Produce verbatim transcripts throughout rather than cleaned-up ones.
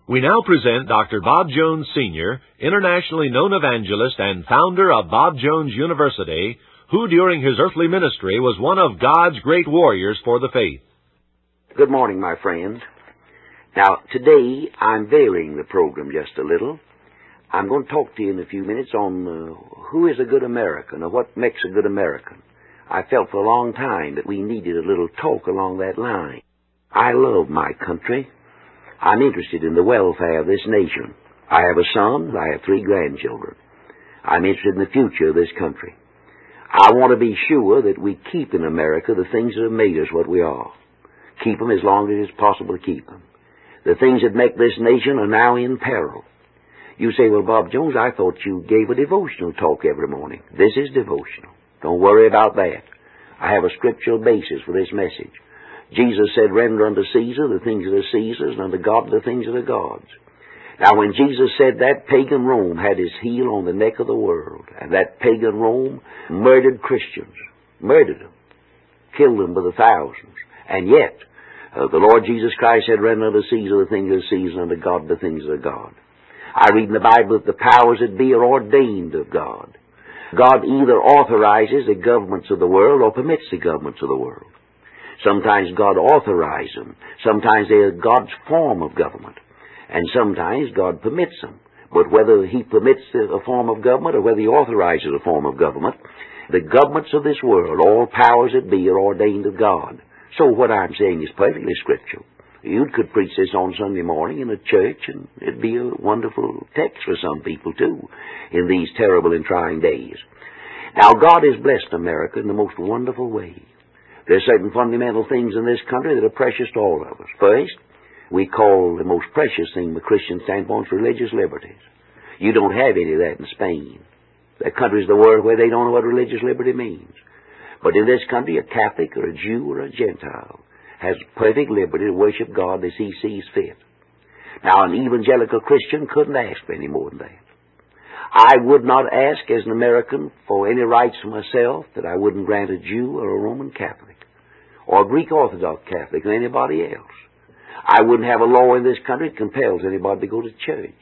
We now present Doctor Bob Jones, Senior, internationally known evangelist and founder of Bob Jones University, who during his earthly ministry was one of God's great warriors for the faith. Good morning, my friends. Now, today I'm varying the program just a little. I'm going to talk to you in a few minutes on uh, who is a good American, or what makes a good American. I felt for a long time that we needed a little talk along that line. I love my country. I'm interested in the welfare of this nation. I have a son. I have three grandchildren. I'm interested in the future of this country. I want to be sure that we keep in America the things that have made us what we are. Keep them as long as it's possible to keep them. The things that make this nation are now in peril. You say, well, Bob Jones, I thought you gave a devotional talk every morning. This is devotional. Don't worry about that. I have a scriptural basis for this message. Jesus said, render unto Caesar the things that are Caesar's, and unto God the things that are God's. Now, when Jesus said that, pagan Rome had his heel on the neck of the world, and that pagan Rome murdered Christians, murdered them, killed them by the thousands. And yet, uh, the Lord Jesus Christ said, render unto Caesar the things that are Caesar, and unto God the things that are God. I read in the Bible that the powers that be are ordained of God. God either authorizes the governments of the world or permits the governments of the world. Sometimes God authorizes them. Sometimes they are God's form of government. And sometimes God permits them. But whether He permits a form of government or whether He authorizes a form of government, the governments of this world, all powers that be, are ordained of God. So what I'm saying is perfectly scriptural. You could preach this on Sunday morning in a church, and it'd be a wonderful text for some people, too, in these terrible and trying days. Now, God has blessed America in the most wonderful way. There are certain fundamental things in this country that are precious to all of us. First, we call the most precious thing from a Christian standpoint religious liberties. You don't have any of that in Spain. There are countries in the world where they don't know what religious liberty means. But in this country, a Catholic or a Jew or a Gentile has perfect liberty to worship God as he sees fit. Now, an evangelical Christian couldn't ask for any more than that. I would not ask as an American for any rights for myself that I wouldn't grant a Jew or a Roman Catholic or a Greek Orthodox Catholic or anybody else. I wouldn't have a law in this country that compels anybody to go to church.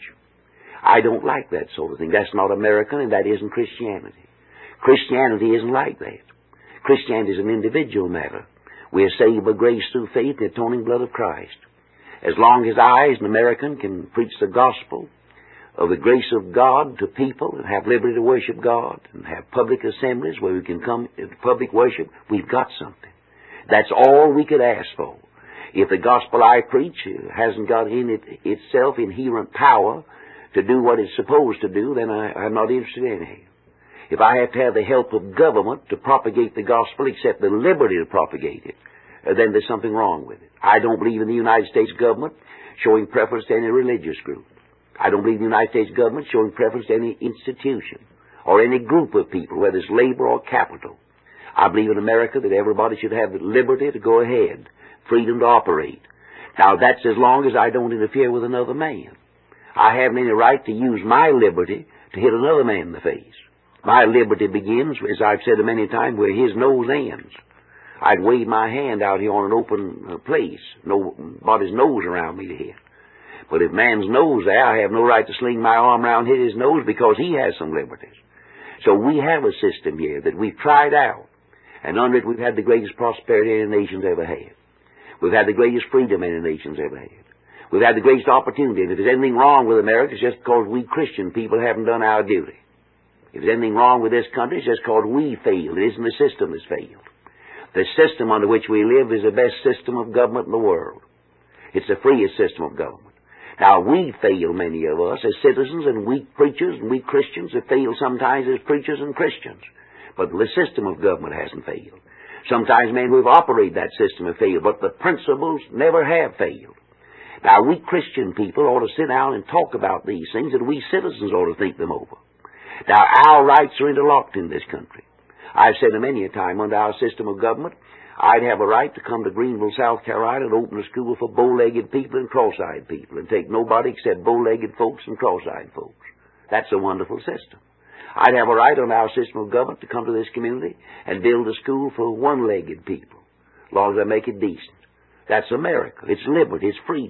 I don't like that sort of thing. That's not American, and that isn't Christianity. Christianity isn't like that. Christianity is an individual matter. We are saved by grace through faith in the atoning blood of Christ. As long as I, as an American, can preach the gospel of the grace of God to people and have liberty to worship God and have public assemblies where we can come to public worship, we've got something. That's all we could ask for. If the gospel I preach hasn't got in it itself inherent power to do what it's supposed to do, then I, I'm not interested in it. If I have to have the help of government to propagate the gospel except the liberty to propagate it, then there's something wrong with it. I don't believe in the United States government showing preference to any religious group. I don't believe in the United States government showing preference to any institution or any group of people, whether it's labor or capital. I believe in America that everybody should have the liberty to go ahead, freedom to operate. Now, that's as long as I don't interfere with another man. I haven't any right to use my liberty to hit another man in the face. My liberty begins, as I've said many times, where his nose ends. I'd wave my hand out here on an open place, nobody's nose around me to hit. But if man's nose there, I have no right to sling my arm around and hit his nose because he has some liberties. So we have a system here that we've tried out, and under it we've had the greatest prosperity any nation's ever had. We've had the greatest freedom any nation's ever had. We've had the greatest opportunity. And if there's anything wrong with America, it's just because we Christian people haven't done our duty. If there's anything wrong with this country, it's just because we failed. It isn't the system that's failed. The system under which we live is the best system of government in the world. It's the freest system of government. Now, we fail, many of us, as citizens and we preachers and we Christians have failed sometimes as preachers and Christians. But the system of government hasn't failed. Sometimes men who have operated that system have failed, but the principles never have failed. Now, we Christian people ought to sit down and talk about these things, and we citizens ought to think them over. Now, our rights are interlocked in this country. I've said many a time, under our system of government, I'd have a right to come to Greenville, South Carolina, and open a school for bow-legged people and cross-eyed people, and take nobody except bow-legged folks and cross-eyed folks. That's a wonderful system. I'd have a right on our system of government to come to this community and build a school for one-legged people, as long as I make it decent. That's America. It's liberty. It's freedom.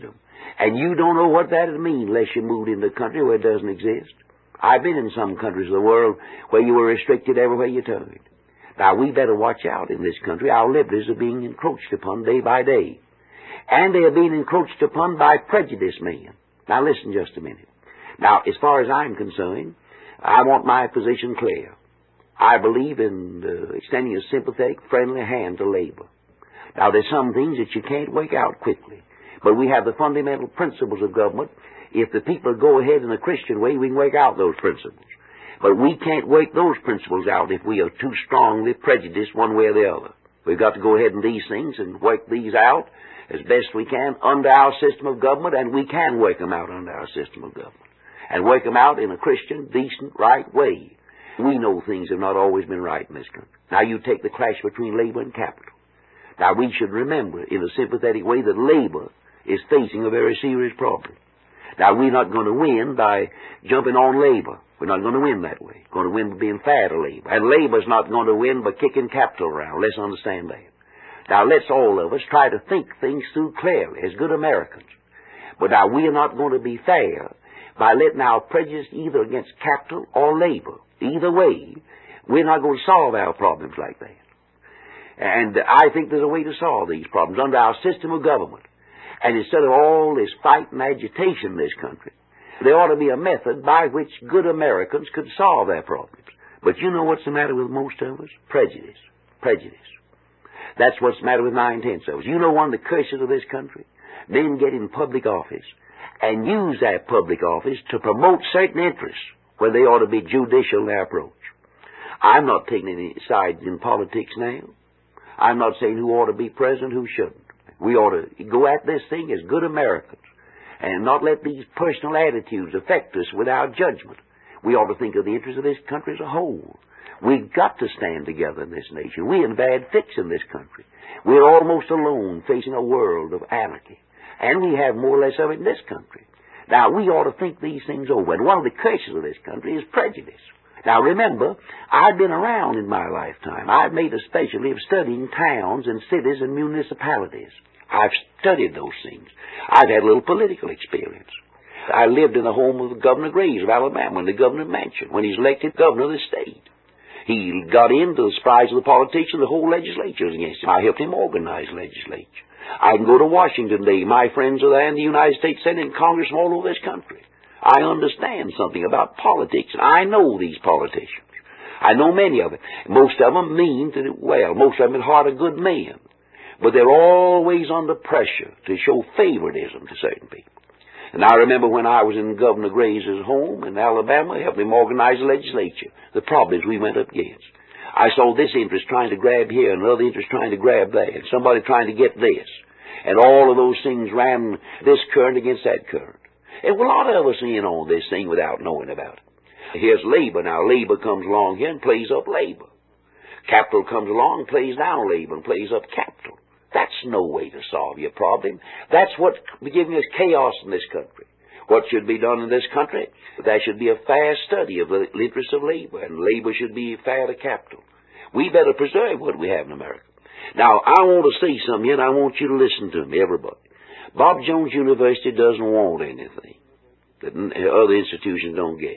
And you don't know what that would mean unless you moved into a country where it doesn't exist. I've been in some countries of the world where you were restricted everywhere you turned. Now, we better watch out in this country. Our liberties are being encroached upon day by day. And they are being encroached upon by prejudiced men. Now, listen just a minute. Now, as far as I'm concerned, I want my position clear. I believe in uh, extending a sympathetic, friendly hand to labor. Now, there's some things that you can't work out quickly. But we have the fundamental principles of government. If the people go ahead in a Christian way, we can work out those principles. But we can't work those principles out if we are too strongly prejudiced one way or the other. We've got to go ahead in these things and work these out as best we can under our system of government, and we can work them out under our system of government. And work them out in a Christian, decent, right way. We know things have not always been right in this country. Now, you take the clash between labor and capital. Now, we should remember in a sympathetic way that labor is facing a very serious problem. Now, we're not going to win by jumping on labor. We're not going to win that way. We're going to win by being fair to labor. And labor's not going to win by kicking capital around. Let's understand that. Now, let's all of us try to think things through clearly as good Americans. But now, we are not going to be fair by letting our prejudice either against capital or labor. Either way, we're not going to solve our problems like that. And I think there's a way to solve these problems under our system of government. And instead of all this fight and agitation in this country, there ought to be a method by which good Americans could solve their problems. But you know what's the matter with most of us? Prejudice. Prejudice. That's what's the matter with nine-tenths of us. You know one of the curses of this country? Men get in public office and use that public office to promote certain interests when they ought to be judicial in their approach. I'm not taking any sides in politics now. I'm not saying who ought to be president, who shouldn't. We ought to go at this thing as good Americans and not let these personal attitudes affect us without judgment. We ought to think of the interests of this country as a whole. We've got to stand together in this nation. We're in bad fix in this country. We're almost alone facing a world of anarchy. And we have more or less of it in this country. Now, we ought to think these things over. And one of the curses of this country is prejudice. Now, remember, I've been around in my lifetime. I've made a specialty of studying towns and cities and municipalities. I've studied those things. I've had a little political experience. I lived in the home of Governor Graves of Alabama in the governor's mansion when he's elected governor of the state. He got into the surprise of the politicians, the whole legislature was against him. I helped him organize the legislature. I can go to Washington today. My friends are there in the United States Senate and Congress from all over this country. I understand something about politics, and I know these politicians. I know many of them. Most of them mean to do well. Most of them at heart are good men. But they're always under pressure to show favoritism to certain people. And I remember when I was in Governor Graves' home in Alabama, helping him organize the legislature, the problems we went up against. I saw this interest trying to grab here, and another interest trying to grab there, and somebody trying to get this. And all of those things ran this current against that current. And a lot of us in on this thing without knowing about it. Here's labor. Now, labor comes along here and plays up labor. Capital comes along and plays down labor and plays up capital. That's no way to solve your problem. That's what's giving us chaos in this country. What should be done in this country? There should be a fair study of the interests of labor, and labor should be fair to capital. We better preserve what we have in America. Now, I want to say something here, and I want you to listen to me, everybody. Bob Jones University doesn't want anything that other institutions don't get.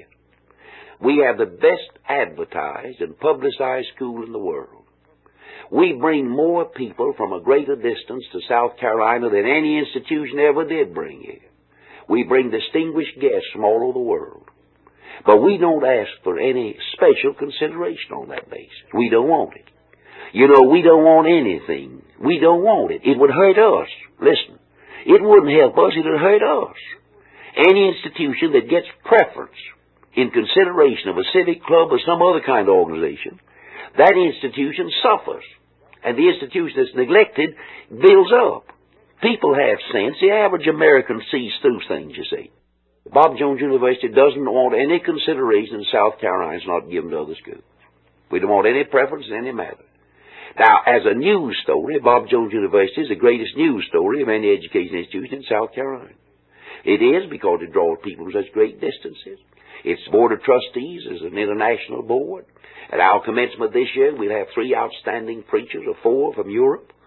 We have the best advertised and publicized school in the world. We bring more people from a greater distance to South Carolina than any institution ever did bring here. We bring distinguished guests from all over the world. But we don't ask for any special consideration on that basis. We don't want it. You know, we don't want anything. We don't want it. It would hurt us. Listen, it wouldn't help us. It would hurt us. Any institution that gets preference in consideration of a civic club or some other kind of organization, that institution suffers. And the institution that's neglected builds up. People have sense. The average American sees through things, you see. Bob Jones University doesn't want any consideration in South Carolina. It's not given to other schools. We don't want any preference in any matter. Now, as a news story, Bob Jones University is the greatest news story of any education institution in South Carolina. It is because it draws people from such great distances. Its board of trustees is an international board. At our commencement this year, we'll have three outstanding preachers, or four from Europe.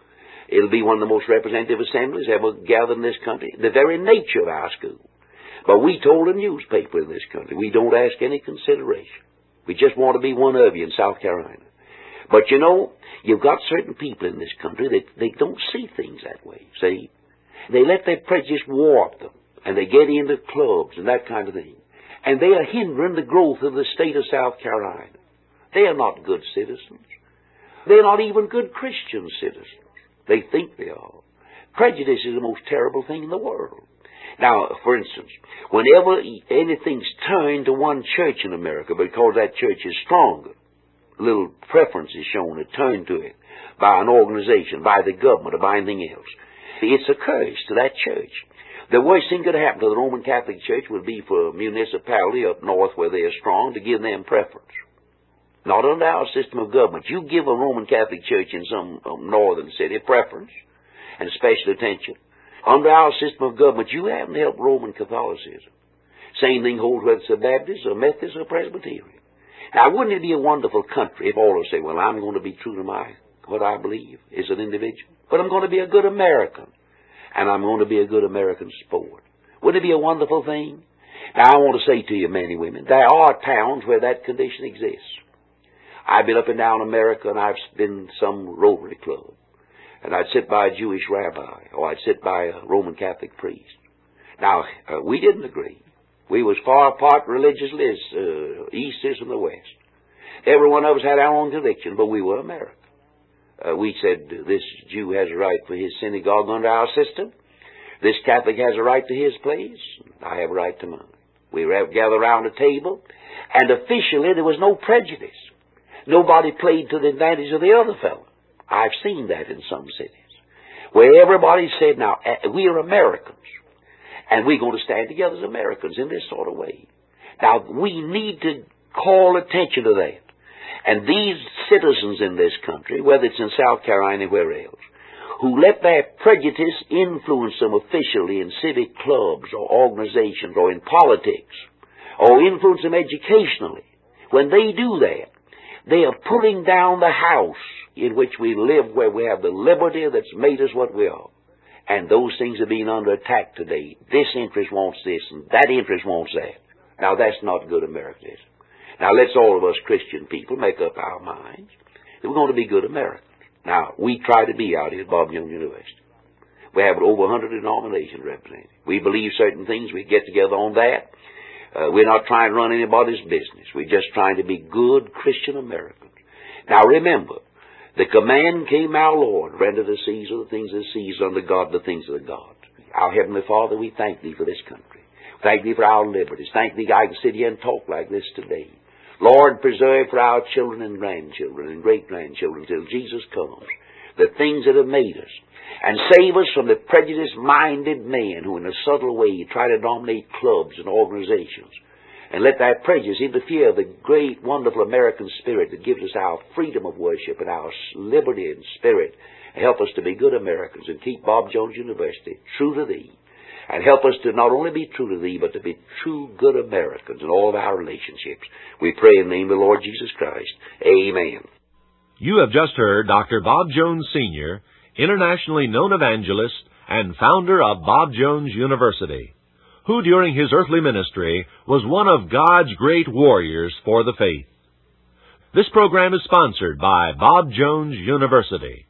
It'll be one of the most representative assemblies ever gathered in this country, the very nature of our school. But we told a newspaper in this country, we don't ask any consideration. We just want to be one of you in South Carolina. But you know, you've got certain people in this country that they don't see things that way, see? They let their prejudice warp them, and they get into clubs and that kind of thing. And they are hindering the growth of the state of South Carolina. They are not good citizens. They're not even good Christian citizens. They think they are. Prejudice is the most terrible thing in the world. Now, for instance, whenever anything's turned to one church in America because that church is stronger, a little preference is shown, a turn to it, by an organization, by the government, or by anything else, it's a curse to that church. The worst thing could happen to the Roman Catholic Church would be for a municipality up north where they are strong to give them preference. Not under our system of government. You give a Roman Catholic Church in some um, northern city preference and special attention. Under our system of government, you haven't helped Roman Catholicism. Same thing holds whether it's a Baptist or Methodist or Presbyterian. Now, wouldn't it be a wonderful country if all of us say, well, I'm going to be true to my what I believe as an individual, but I'm going to be a good American, and I'm going to be a good American sport. Wouldn't it be a wonderful thing? Now, I want to say to you, men and women, there are towns where that condition exists. I've been up and down America, and I've been in some Rotary Club, and I'd sit by a Jewish rabbi, or I'd sit by a Roman Catholic priest. Now, uh, we didn't agree. We was far apart religiously as uh, East is from the West. Every one of us had our own conviction, but we were American. Uh, we said this Jew has a right for his synagogue under our system. This Catholic has a right to his place. I have a right to mine. We gathered around a table, and officially there was no prejudice. Nobody played to the advantage of the other fellow. I've seen that in some cities, where everybody said, now, we are Americans, and we're going to stand together as Americans in this sort of way. Now, we need to call attention to that. And these citizens in this country, whether it's in South Carolina or anywhere else, who let their prejudice influence them officially in civic clubs or organizations or in politics, or influence them educationally, when they do that, they are pulling down the house in which we live, where we have the liberty that's made us what we are. And those things are being under attack today. This interest wants this, and that interest wants that. Now, that's not good Americanism. Now, let's all of us Christian people make up our minds that we're going to be good Americans. Now, we try to be out here at Bob Jones University. We have over one hundred denominations represented. We believe certain things. We get together on that. Uh, we're not trying to run anybody's business. We're just trying to be good Christian Americans. Now, remember, the command came our Lord, render to Caesar the things of Caesar, unto God the things of the God. Our Heavenly Father, we thank Thee for this country. Thank Thee for our liberties. Thank Thee I can sit here and talk like this today. Lord, preserve for our children and grandchildren and great-grandchildren till Jesus comes the things that have made us. And save us from the prejudice-minded men who in a subtle way try to dominate clubs and organizations. And let that prejudice interfere with the great, wonderful American spirit that gives us our freedom of worship and our liberty and spirit. And help us to be good Americans and keep Bob Jones University true to Thee. And help us to not only be true to Thee, but to be true good Americans in all of our relationships. We pray in the name of the Lord Jesus Christ. Amen. You have just heard Doctor Bob Jones, Senior, internationally known evangelist and founder of Bob Jones University, who during his earthly ministry was one of God's great warriors for the faith. This program is sponsored by Bob Jones University.